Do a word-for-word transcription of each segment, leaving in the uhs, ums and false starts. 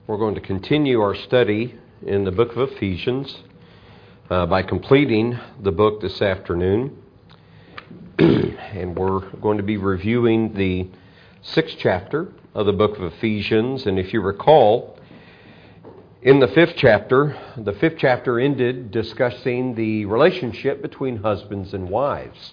We're going to continue our study in the book of Ephesians uh, by completing the book this afternoon. And we're going to be reviewing the sixth chapter of the book of Ephesians. And if you recall, in the fifth chapter, the fifth chapter ended discussing the relationship between husbands and wives.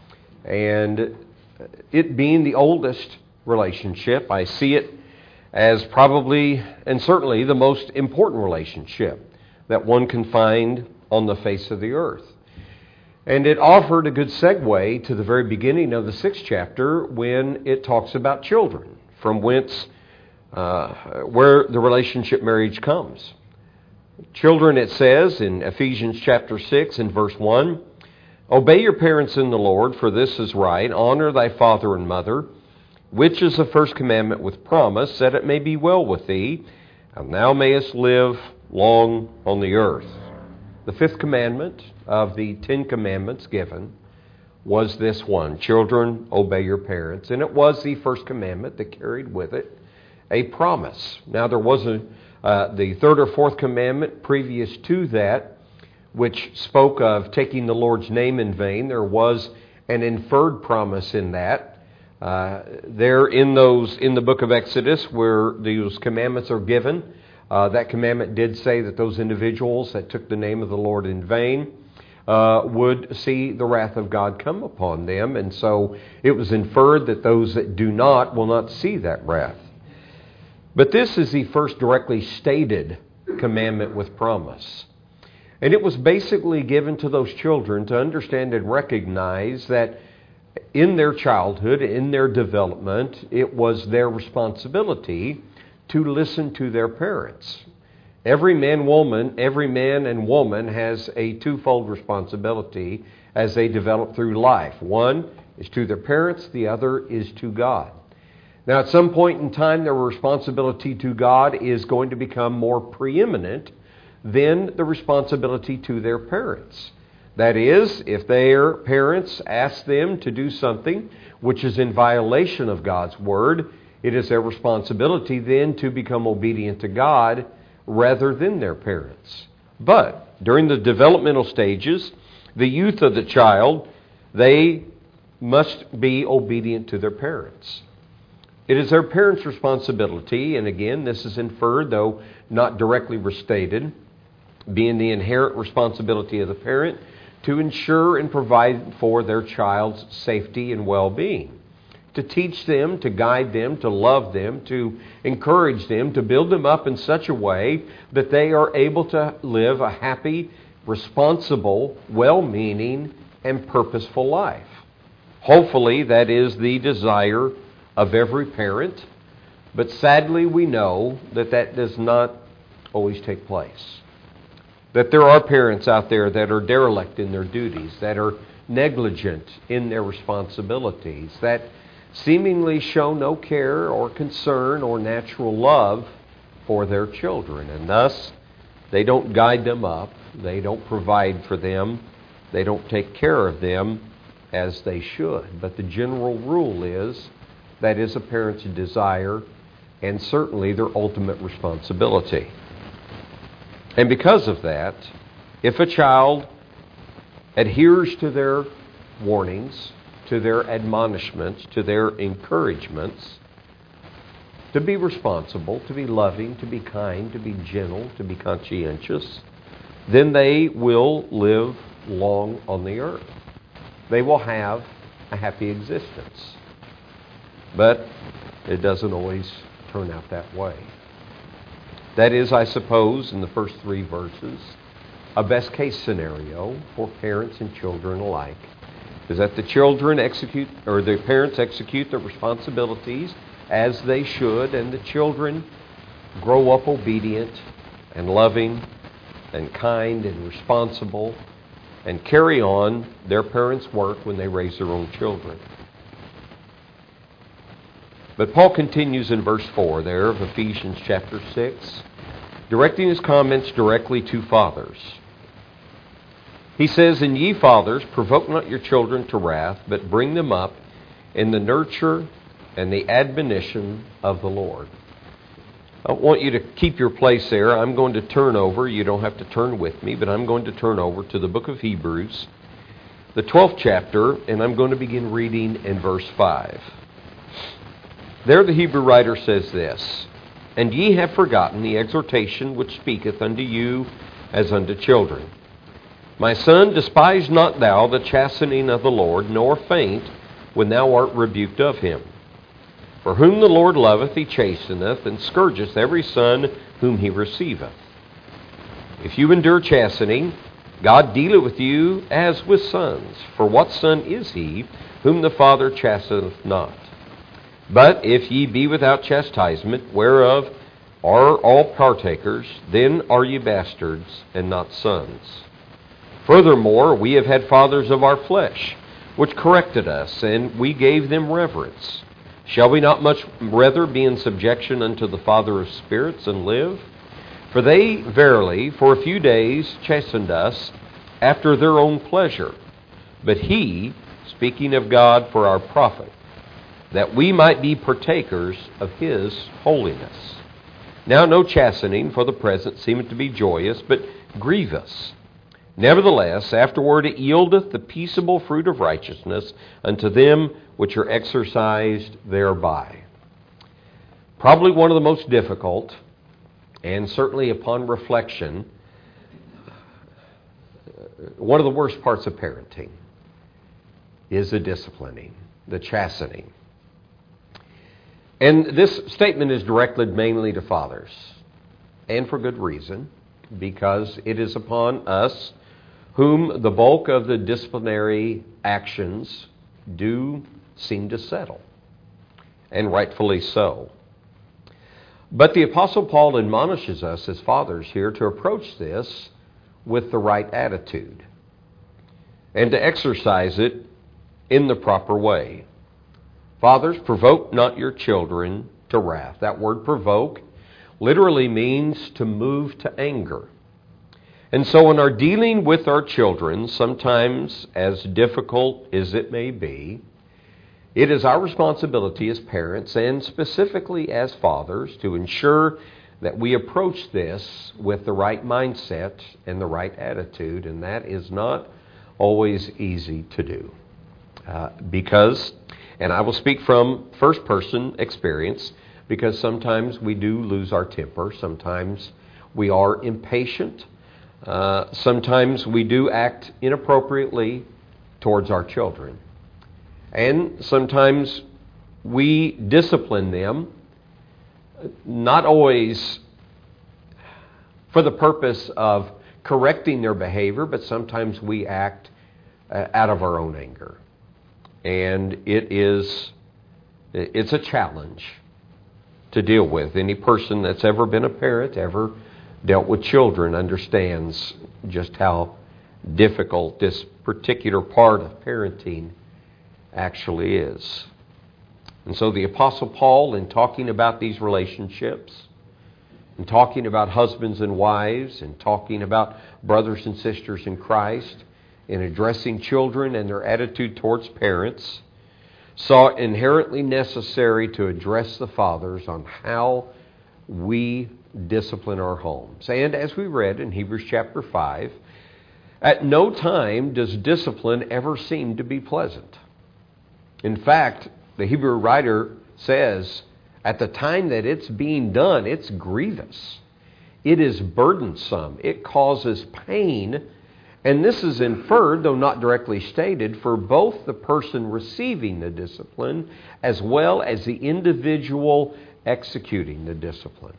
And it being the oldest relationship, I see it as probably and certainly the most important relationship that one can find on the face of the earth. And it offered a good segue to the very beginning of the sixth chapter when it talks about children, from whence, uh, where the relationship marriage comes. Children, it says in Ephesians chapter six and verse one, "Obey your parents in the Lord, for this is right. Honor thy father and mother, which is the first commandment with promise, that it may be well with thee, and thou mayest live long on the earth." The fifth commandment of the Ten Commandments given was this one: children, obey your parents. And it was the first commandment that carried with it a promise. Now there was a, uh, the third or fourth commandment previous to that, which spoke of taking the Lord's name in vain. There was an inferred promise in that. Uh, there in those in the book of Exodus where those commandments are given, uh, that commandment did say that those individuals that took the name of the Lord in vain uh, would see the wrath of God come upon them. And so it was inferred that those that do not will not see that wrath. But this is the first directly stated commandment with promise. And it was basically given to those children to understand and recognize that in their childhood, in their development, it was their responsibility to listen to their parents. Every man, woman, every man and woman has a twofold responsibility as they develop through life. One is to their parents, the other is to God. Now, at some point in time, their responsibility to God is going to become more preeminent than the responsibility to their parents. That is, if their parents ask them to do something which is in violation of God's word, it is their responsibility then to become obedient to God rather than their parents. But during the developmental stages, the youth of the child, they must be obedient to their parents. It is their parents' responsibility, and again, this is inferred, though not directly restated, being the inherent responsibility of the parent, to ensure and provide for their child's safety and well-being, to teach them, to guide them, to love them, to encourage them, to build them up in such a way that they are able to live a happy, responsible, well-meaning, and purposeful life. Hopefully, that is the desire of every parent, but sadly we know that that does not always take place. That there are parents out there that are derelict in their duties, that are negligent in their responsibilities, that seemingly show no care or concern or natural love for their children. And thus, they don't guide them up, they don't provide for them, they don't take care of them as they should. But the general rule is that is a parent's desire and certainly their ultimate responsibility. And because of that, if a child adheres to their warnings, to their admonishments, to their encouragements, to be responsible, to be loving, to be kind, to be gentle, to be conscientious, then they will live long on the earth. They will have a happy existence. But it doesn't always turn out that way. That is, I suppose, in the first three verses, a best case scenario for parents and children alike is that the children execute, or the parents execute their responsibilities as they should, and the children grow up obedient and loving and kind and responsible and carry on their parents' work when they raise their own children. But Paul continues in verse four there of Ephesians chapter six, directing his comments directly to fathers. He says, "And ye fathers, provoke not your children to wrath, but bring them up in the nurture and the admonition of the Lord." I want you to keep your place there. I'm going to turn over. You don't have to turn with me, but I'm going to turn over to the book of Hebrews, the twelfth chapter, and I'm going to begin reading in verse five. There the Hebrew writer says this, "And ye have forgotten the exhortation which speaketh unto you as unto children. My son, despise not thou the chastening of the Lord, nor faint when thou art rebuked of him. For whom the Lord loveth, he chasteneth, and scourgeth every son whom he receiveth. If you endure chastening, God dealeth with you as with sons. For what son is he whom the Father chasteneth not? But if ye be without chastisement, whereof are all partakers, then are ye bastards and not sons. Furthermore, we have had fathers of our flesh, which corrected us, and we gave them reverence. Shall we not much rather be in subjection unto the Father of spirits and live? For they verily for a few days chastened us after their own pleasure. But he, speaking of God, for our profit, that we might be partakers of his holiness. Now no chastening for the present seemeth to be joyous, but grievous. Nevertheless, afterward it yieldeth the peaceable fruit of righteousness unto them which are exercised thereby." Probably one of the most difficult, and certainly upon reflection, one of the worst parts of parenting is the disciplining, the chastening. And this statement is directed mainly to fathers, and for good reason, because it is upon us whom the bulk of the disciplinary actions do seem to settle, and rightfully so. But the Apostle Paul admonishes us as fathers here to approach this with the right attitude and to exercise it in the proper way. Fathers, provoke not your children to wrath. That word provoke literally means to move to anger. And so in our dealing with our children, sometimes as difficult as it may be, it is our responsibility as parents and specifically as fathers to ensure that we approach this with the right mindset and the right attitude, and that is not always easy to do. Uh, because, and I will speak from first person experience, because sometimes we do lose our temper, sometimes we are impatient, uh, sometimes we do act inappropriately towards our children. And sometimes we discipline them, not always for the purpose of correcting their behavior, but sometimes we act uh, out of our own anger. And it is, it's a challenge to deal with. Any person that's ever been a parent, ever dealt with children, understands just how difficult this particular part of parenting actually is. And so the Apostle Paul, in talking about these relationships, and talking about husbands and wives, and talking about brothers and sisters in Christ, in addressing children and their attitude towards parents, saw it inherently necessary to address the fathers on how we discipline our homes. And as we read in Hebrews chapter five, at no time does discipline ever seem to be pleasant. In fact, the Hebrew writer says, at the time that it's being done, it's grievous. It is burdensome. It causes pain. And this is inferred, though not directly stated, for both the person receiving the discipline as well as the individual executing the discipline.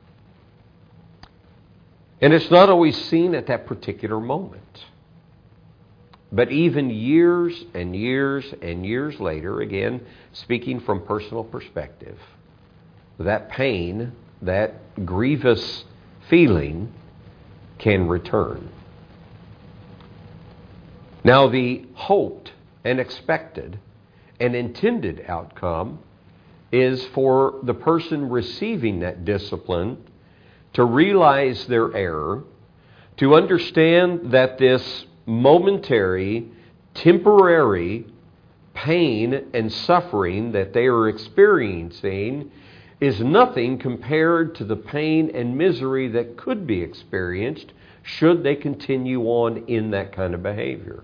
And it's not always seen at that particular moment. But even years and years and years later, again, speaking from personal perspective, that pain, that grievous feeling can return. Now, the hoped and expected and intended outcome is for the person receiving that discipline to realize their error, to understand that this momentary, temporary pain and suffering that they are experiencing is nothing compared to the pain and misery that could be experienced should they continue on in that kind of behavior.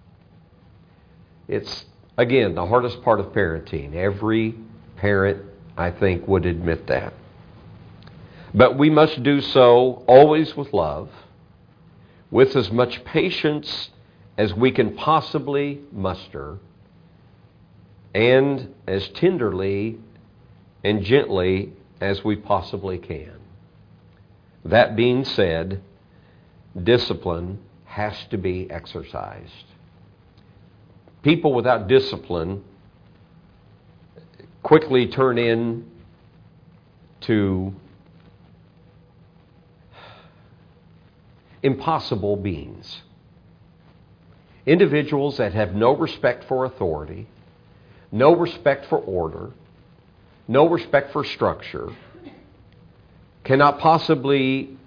It's, again, the hardest part of parenting. Every parent, I think, would admit that. But we must do so always with love, with as much patience as we can possibly muster, and as tenderly and gently as we possibly can. That being said, discipline has to be exercised. People without discipline quickly turn in to impossible beings. Individuals that have no respect for authority, no respect for order, no respect for structure, cannot possibly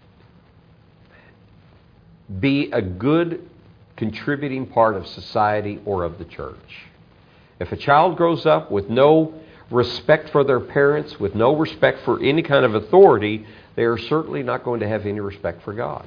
be a good contributing part of society or of the church. If a child grows up with no respect for their parents, with no respect for any kind of authority, they are certainly not going to have any respect for God.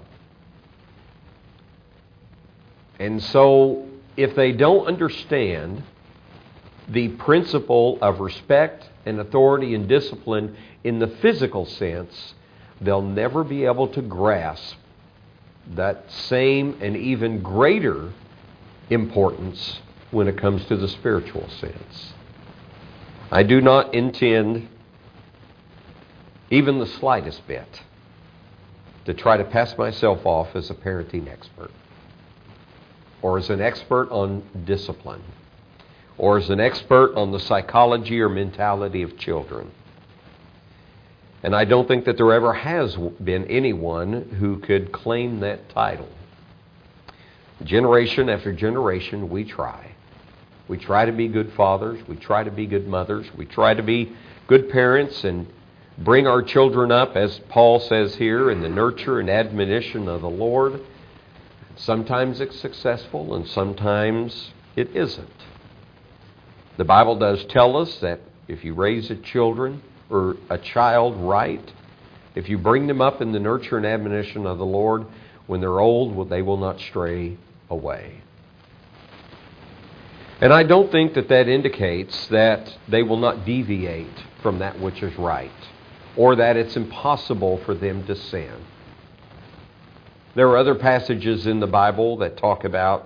And so, if they don't understand the principle of respect and authority and discipline in the physical sense, they'll never be able to grasp that same and even greater importance when it comes to the spiritual sense. I do not intend, even the slightest bit, to try to pass myself off as a parenting expert, or as an expert on discipline, or as an expert on the psychology or mentality of children. And I don't think that there ever has been anyone who could claim that title. Generation after generation, we try. We try to be good fathers. We try to be good mothers. We try to be good parents and bring our children up, as Paul says here, in the nurture and admonition of the Lord. Sometimes it's successful and sometimes it isn't. The Bible does tell us that if you raise a children or a child right, if you bring them up in the nurture and admonition of the Lord, when they're old, they will not stray away. And I don't think that that indicates that they will not deviate from that which is right, or that it's impossible for them to sin. There are other passages in the Bible that talk about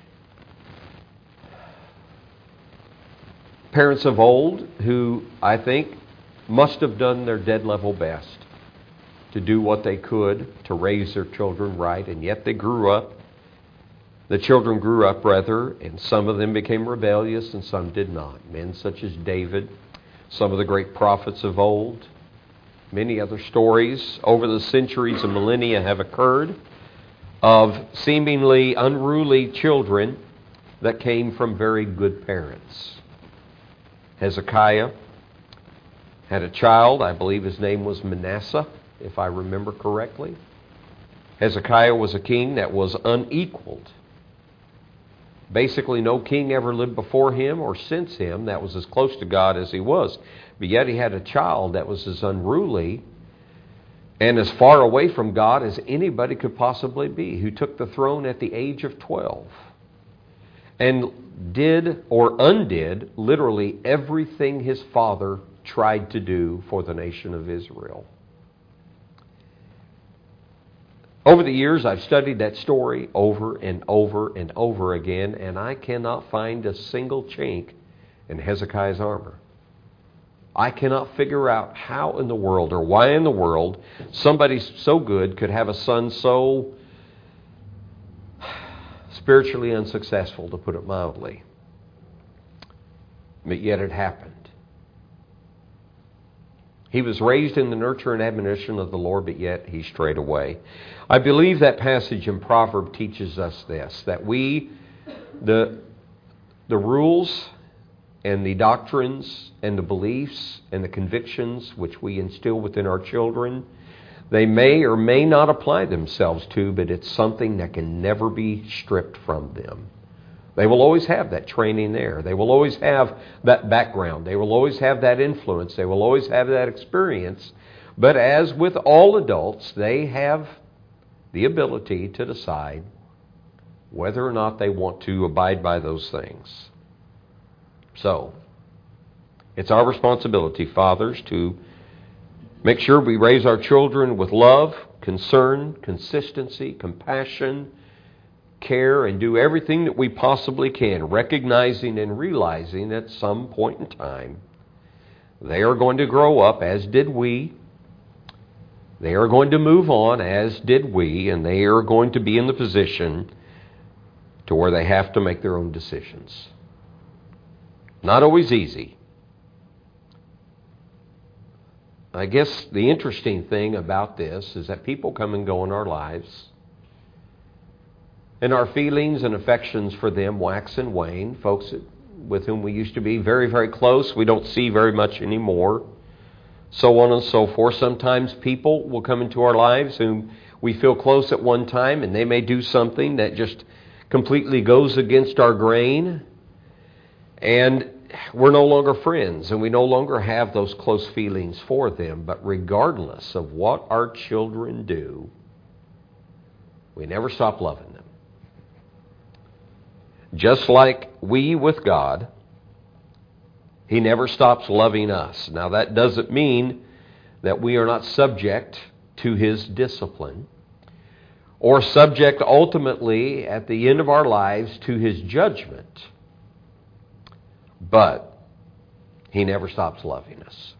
parents of old who, I think, must have done their dead level best to do what they could to raise their children right, and yet they grew up. The children grew up, rather, and some of them became rebellious and some did not. Men such as David, some of the great prophets of old, many other stories over the centuries and millennia have occurred of seemingly unruly children that came from very good parents. Hezekiah had a child, I believe his name was Manasseh, if I remember correctly. Hezekiah was a king that was unequaled. Basically, no king ever lived before him or since him that was as close to God as he was. But yet he had a child that was as unruly and as far away from God as anybody could possibly be, who took the throne at the age of twelve and did or undid literally everything his father tried to do for the nation of Israel. Over the years, I've studied that story over and over and over again, and I cannot find a single chink in Hezekiah's armor. I cannot figure out how in the world or why in the world somebody so good could have a son so spiritually unsuccessful, to put it mildly. But yet it happened. He was raised in the nurture and admonition of the Lord, but yet he strayed away. I believe that passage in Proverbs teaches us this, that we, the, the rules and the doctrines and the beliefs and the convictions which we instill within our children, they may or may not apply themselves to, but it's something that can never be stripped from them. They will always have that training there. They will always have that background. They will always have that influence. They will always have that experience. But as with all adults, they have the ability to decide whether or not they want to abide by those things. So, it's our responsibility, fathers, to make sure we raise our children with love, concern, consistency, compassion, care, and do everything that we possibly can, recognizing and realizing at some point in time they are going to grow up, as did we. They are going to move on, as did we, and they are going to be in the position to where they have to make their own decisions. Not always easy. I guess the interesting thing about this is that people come and go in our lives, and our feelings and affections for them wax and wane. Folks with whom we used to be very, very close, we don't see very much anymore. So on and so forth. Sometimes people will come into our lives whom we feel close at one time, and they may do something that just completely goes against our grain, and we're no longer friends, and we no longer have those close feelings for them. But regardless of what our children do, we never stop loving them. Just like we with God, He never stops loving us. Now, that doesn't mean that we are not subject to His discipline, or subject ultimately at the end of our lives to His judgment. But He never stops loving us.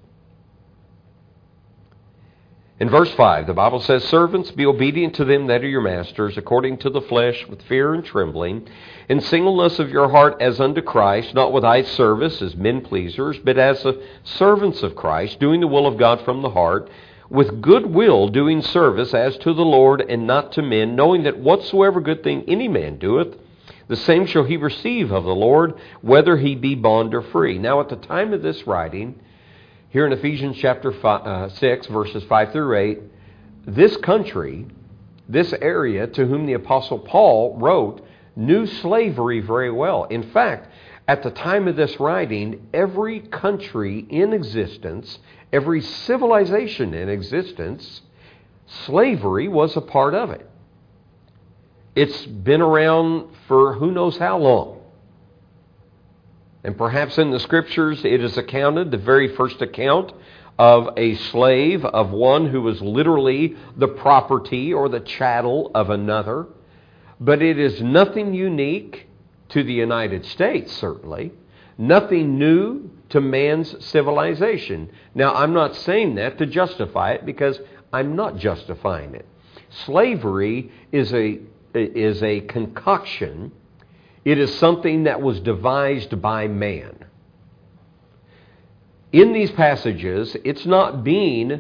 In verse five, the Bible says, "Servants, be obedient to them that are your masters, according to the flesh, with fear and trembling, in singleness of your heart as unto Christ, not with eye service as men pleasers, but as the servants of Christ, doing the will of God from the heart, with good will doing service as to the Lord and not to men, knowing that whatsoever good thing any man doeth, the same shall he receive of the Lord, whether he be bond or free." Now, at the time of this writing, here in Ephesians chapter five, uh, six, verses five through eight, this country, this area to whom the Apostle Paul wrote, knew slavery very well. In fact, at the time of this writing, every country in existence, every civilization in existence, slavery was a part of it. It's been around for who knows how long. And perhaps in the Scriptures it is accounted, the very first account of a slave, of one who was literally the property or the chattel of another. But it is nothing unique to the United States, certainly. Nothing new to man's civilization. Now, I'm not saying that to justify it, because I'm not justifying it. Slavery is a, is a concoction. It is something that was devised by man. In these passages, it's not being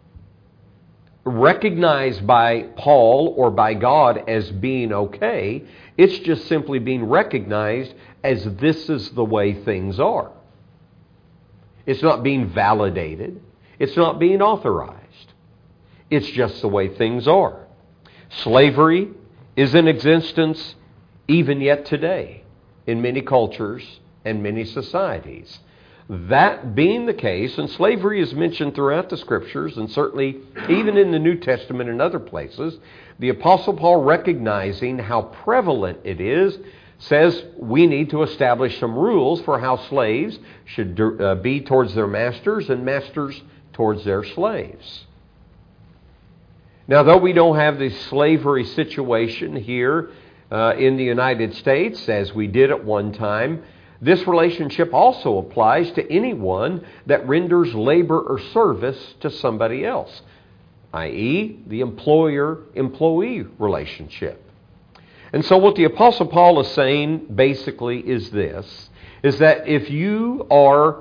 recognized by Paul or by God as being okay. It's just simply being recognized as this is the way things are. It's not being validated. It's not being authorized. It's just the way things are. Slavery is in existence even yet today in many cultures and many societies. That being the case, and slavery is mentioned throughout the Scriptures, and certainly even in the New Testament and other places, the Apostle Paul, recognizing how prevalent it is, says we need to establish some rules for how slaves should uh, be towards their masters and masters towards their slaves. Now, though we don't have the slavery situation here uh, in the United States as we did at one time, this relationship also applies to anyone that renders labor or service to somebody else, that is the employer-employee relationship. And so what the Apostle Paul is saying basically is this, is that if you are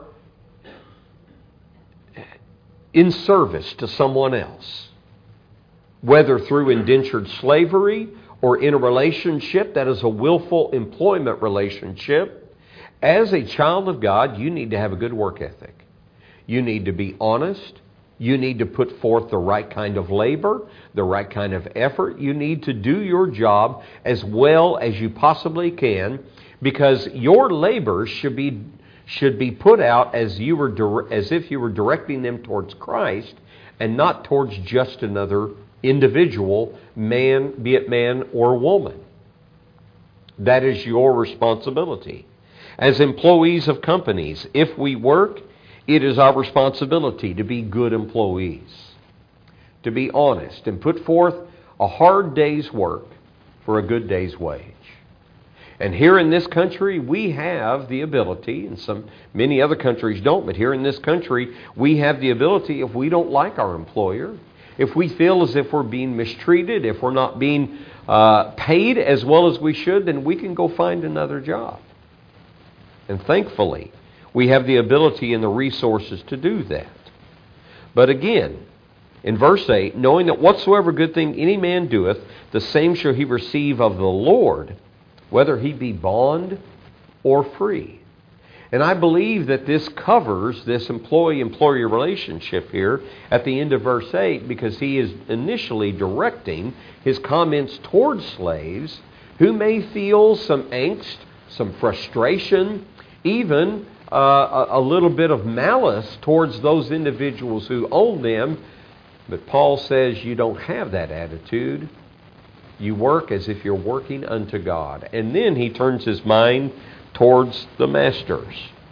in service to someone else, whether through indentured slavery or in a relationship that is a willful employment relationship, as a child of God, you need to have a good work ethic. You need to be honest. You need to put forth the right kind of labor, the right kind of effort. You need to do your job as well as you possibly can, Because your labor should be should be put out as you were as if you were directing them towards Christ and not towards just another individual, man, be it man or woman. That is your responsibility. As employees of companies, if we work, it is our responsibility to be good employees, to be honest and put forth a hard day's work for a good day's wage. And here in this country, we have the ability, and some many other countries don't, but here in this country, we have the ability, if we don't like our employer, if we feel as if we're being mistreated, if we're not being uh, paid as well as we should, then we can go find another job. And thankfully, we have the ability and the resources to do that. But again, in verse eight, knowing that whatsoever good thing any man doeth, the same shall he receive of the Lord, whether he be bond or free. And I believe that this covers this employee-employee relationship here at the end of verse eight, because he is initially directing his comments towards slaves who may feel some angst, some frustration, even uh, a, a little bit of malice towards those individuals who own them. But Paul says you don't have that attitude. You work as if you're working unto God. And then he turns his mind towards the masters.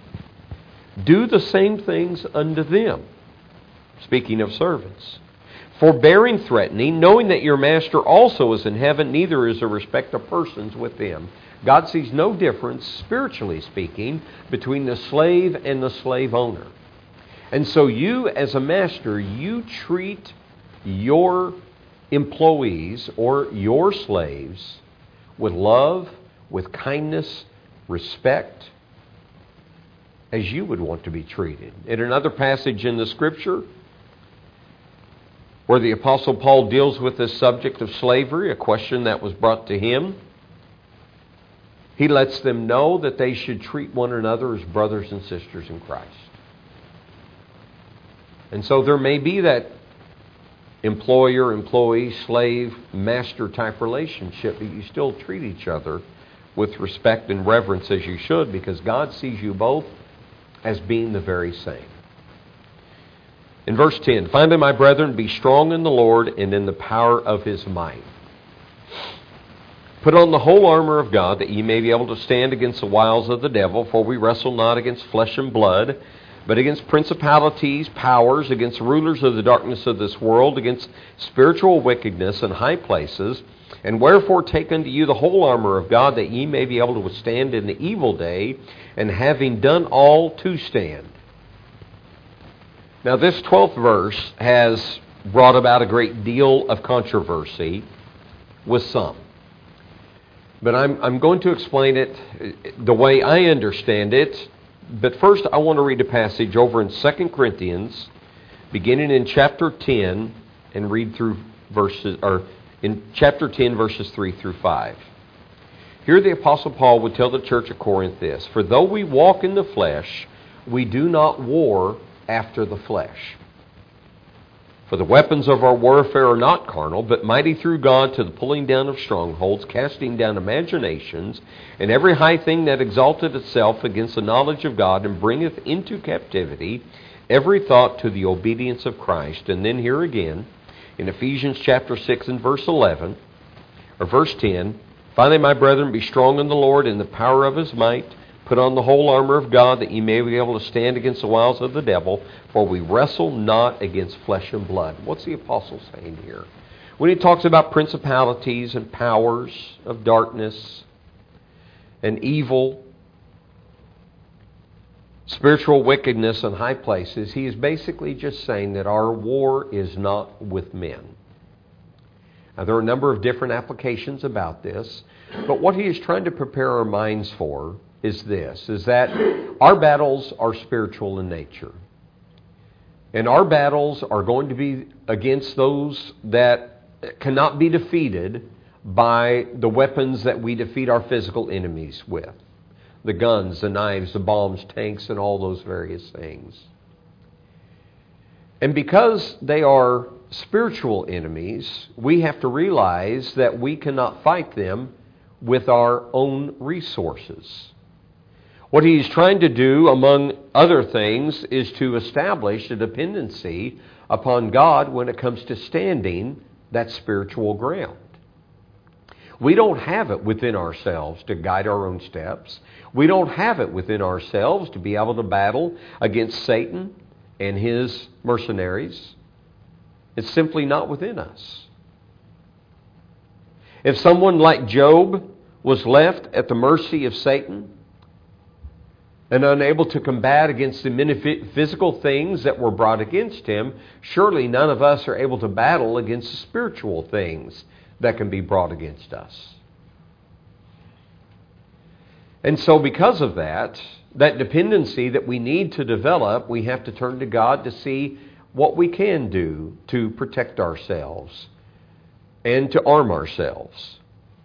Do the same things unto them. Speaking of servants. Forbearing threatening, knowing that your master also is in heaven, neither is a respect of persons with them. God sees no difference, spiritually speaking, between the slave and the slave owner. And so you, as a master, you treat your employees or your slaves with love, with kindness, respect, as you would want to be treated. In another passage in the Scripture, where the Apostle Paul deals with this subject of slavery, a question that was brought to him, he lets them know that they should treat one another as brothers and sisters in Christ. And so there may be that employer, employee, slave, master type relationship, but you still treat each other with respect and reverence as you should, because God sees you both as being the very same. In verse ten, finally, my brethren, be strong in the Lord and in the power of his might. Put on the whole armor of God, that ye may be able to stand against the wiles of the devil, for we wrestle not against flesh and blood, but against principalities, powers, against rulers of the darkness of this world, against spiritual wickedness in high places. And wherefore take unto you the whole armor of God, that ye may be able to withstand in the evil day, and having done all, to stand. Now this twelfth verse has brought about a great deal of controversy with some. But I'm, I'm going to explain it the way I understand it. But first I want to read a passage over in Second Corinthians, beginning in chapter ten, and read through verses, or in chapter ten, verses three through five. Here the Apostle Paul would tell the church of Corinth this: for though we walk in the flesh, we do not war after the flesh. For the weapons of our warfare are not carnal, but mighty through God to the pulling down of strongholds, casting down imaginations, and every high thing that exalteth itself against the knowledge of God, and bringeth into captivity every thought to the obedience of Christ. And then here again, in Ephesians chapter six and verse eleven, or verse ten, finally, my brethren, be strong in the Lord and the power of his might. Put on the whole armor of God, that ye may be able to stand against the wiles of the devil, for we wrestle not against flesh and blood. What's the apostle saying here? When he talks about principalities and powers of darkness and evil, spiritual wickedness in high places, he is basically just saying that our war is not with men. Now, there are a number of different applications about this, but what he is trying to prepare our minds for is this, is that our battles are spiritual in nature. And our battles are going to be against those that cannot be defeated by the weapons that we defeat our physical enemies with. The guns, the knives, the bombs, tanks, and all those various things. And because they are spiritual enemies, we have to realize that we cannot fight them with our own resources. What he's trying to do, among other things, is to establish a dependency upon God when it comes to standing that spiritual ground. We don't have it within ourselves to guide our own steps. We don't have it within ourselves to be able to battle against Satan and his mercenaries. It's simply not within us. If someone like Job was left at the mercy of Satan and unable to combat against the many physical things that were brought against him, surely none of us are able to battle against the spiritual things that can be brought against us. And so because of that, that dependency that we need to develop, we have to turn to God to see what we can do to protect ourselves and to arm ourselves.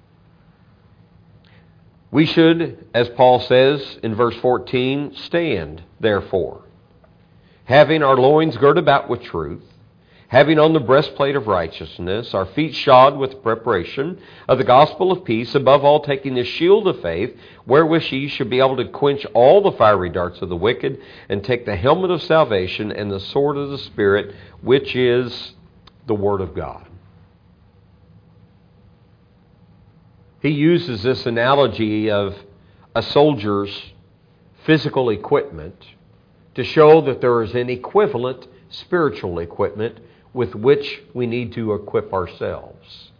We should, as Paul says in verse fourteen, stand, therefore, having our loins girt about with truth, having on the breastplate of righteousness, our feet shod with preparation of the gospel of peace, above all taking the shield of faith, wherewith ye should be able to quench all the fiery darts of the wicked, and take the helmet of salvation and the sword of the Spirit, which is the Word of God. He uses this analogy of a soldier's physical equipment to show that there is an equivalent spiritual equipment with which we need to equip ourselves.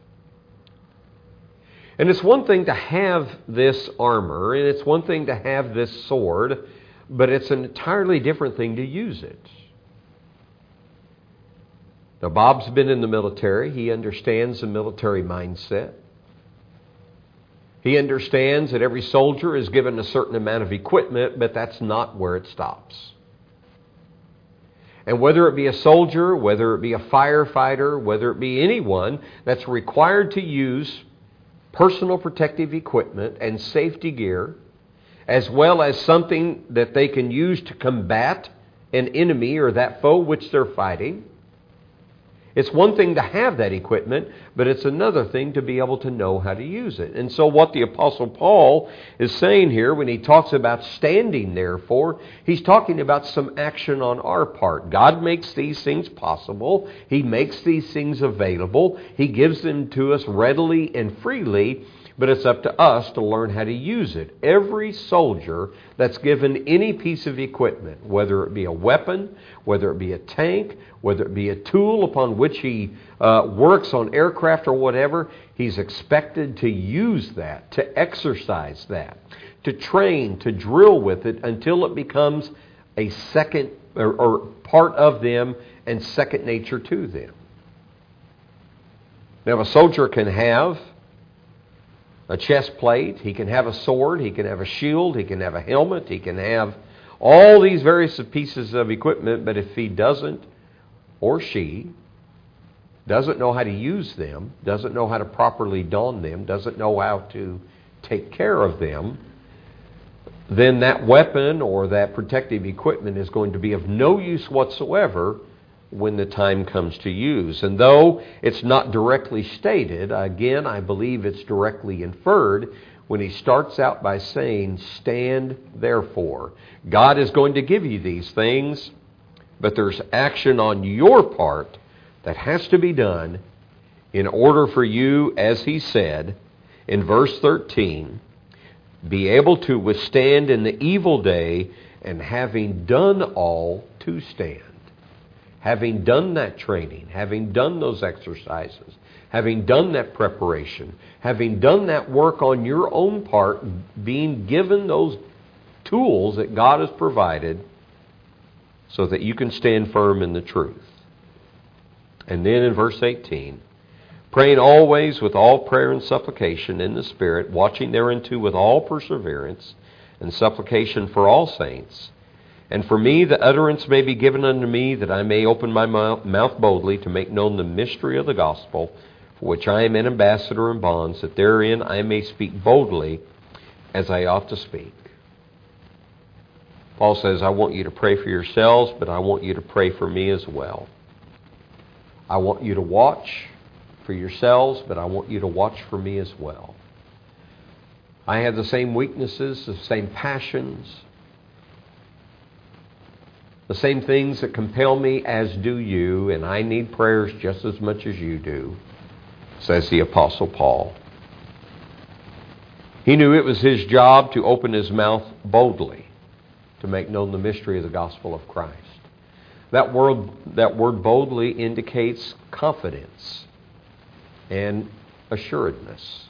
And it's one thing to have this armor, and it's one thing to have this sword, but it's an entirely different thing to use it. Now, Bob's been in the military. He understands the military mindset. He understands that every soldier is given a certain amount of equipment, but that's not where it stops. And whether it be a soldier, whether it be a firefighter, whether it be anyone that's required to use personal protective equipment and safety gear, as well as something that they can use to combat an enemy or that foe which they're fighting, it's one thing to have that equipment, but it's another thing to be able to know how to use it. And so what the Apostle Paul is saying here when he talks about standing therefore, he's talking about some action on our part. God makes these things possible. He makes these things available. He gives them to us readily and freely, but it's up to us to learn how to use it. Every soldier that's given any piece of equipment, whether it be a weapon, whether it be a tank, whether it be a tool upon which he uh, works on aircraft or whatever, he's expected to use that, to exercise that, to train, to drill with it until it becomes a second or, or part of them and second nature to them. Now, a soldier can have a chest plate, he can have a sword, he can have a shield, he can have a helmet, he can have all these various pieces of equipment, but if he doesn't, or she, doesn't know how to use them, doesn't know how to properly don them, doesn't know how to take care of them, then that weapon or that protective equipment is going to be of no use whatsoever when the time comes to use. And though it's not directly stated, again, I believe it's directly inferred when he starts out by saying, stand therefore. God is going to give you these things, but there's action on your part that has to be done in order for you, as he said in verse thirteen, be able to withstand in the evil day, and having done all, to stand. Having done that training, having done those exercises, having done that preparation, having done that work on your own part, being given those tools that God has provided so that you can stand firm in the truth. And then in verse eighteen, praying always with all prayer and supplication in the Spirit, watching thereunto with all perseverance and supplication for all saints. And for me, the utterance may be given unto me, that I may open my mouth boldly to make known the mystery of the gospel, for which I am an ambassador in bonds, that therein I may speak boldly as I ought to speak. Paul says, I want you to pray for yourselves, but I want you to pray for me as well. I want you to watch for yourselves, but I want you to watch for me as well. I have the same weaknesses, the same passions, the same things that compel me as do you, and I need prayers just as much as you do, says the Apostle Paul. He knew it was his job to open his mouth boldly to make known the mystery of the gospel of Christ. That word, that word boldly indicates confidence and assuredness.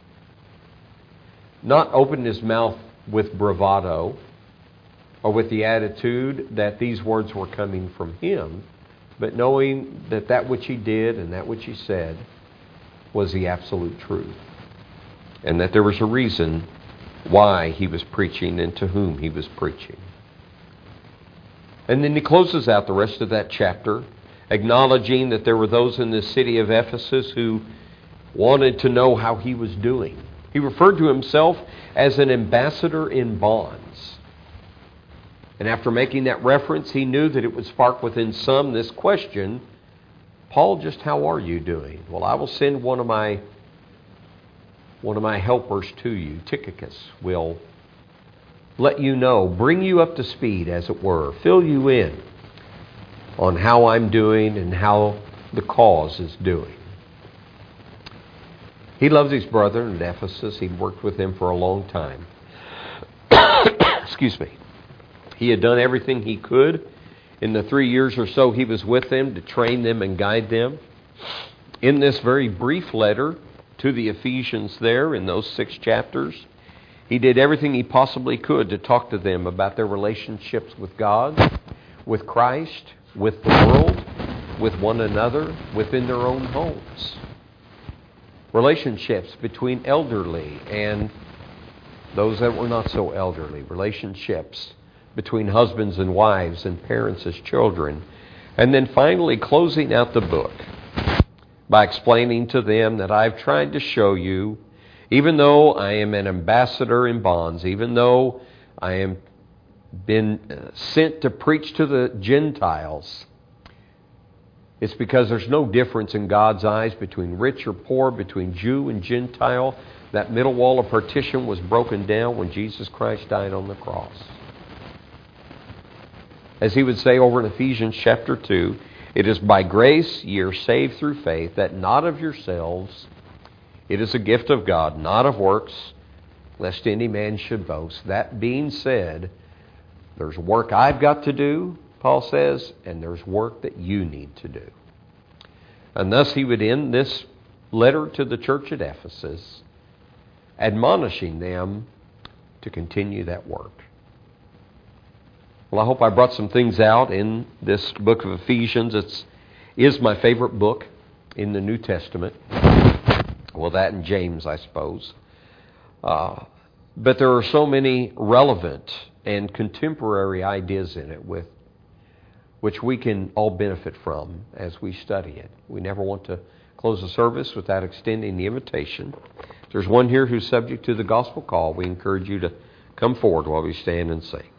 Not open his mouth with bravado or with the attitude that these words were coming from him, but knowing that that which he did and that which he said was the absolute truth, and that there was a reason why he was preaching and to whom he was preaching. And then he closes out the rest of that chapter, acknowledging that there were those in the city of Ephesus who wanted to know how he was doing. He referred to himself as an ambassador in bonds. And after making that reference, he knew that it would spark within some this question, Paul, just how are you doing? Well, I will send one of my one of my helpers to you. Tychicus will let you know, bring you up to speed, as it were, fill you in on how I'm doing and how the cause is doing. He loves his brother in Ephesus. He'd worked with him for a long time. Excuse me. He had done everything he could in the three years or so he was with them to train them and guide them. In this very brief letter to the Ephesians there, in those six chapters, he did everything he possibly could to talk to them about their relationships with God, with Christ, with the world, with one another, within their own homes. Relationships between elderly and those that were not so elderly. Relationships between husbands and wives and parents as children. And then finally closing out the book by explaining to them that I've tried to show you, even though I am an ambassador in bonds, even though I am been sent to preach to the Gentiles, it's because there's no difference in God's eyes between rich or poor, between Jew and Gentile. That middle wall of partition was broken down when Jesus Christ died on the cross. As he would say over in Ephesians chapter two, it is by grace ye are saved through faith, that not of yourselves, it is a gift of God, not of works, lest any man should boast. That being said, there's work I've got to do, Paul says, and there's work that you need to do. And thus he would end this letter to the church at Ephesus, admonishing them to continue that work. Well, I hope I brought some things out in this book of Ephesians. It is my favorite book in the New Testament. Well, that and James, I suppose. Uh, but there are so many relevant and contemporary ideas in it with which we can all benefit from as we study it. We never want to close the service without extending the invitation. If there's one here who's subject to the gospel call, we encourage you to come forward while we stand and sing.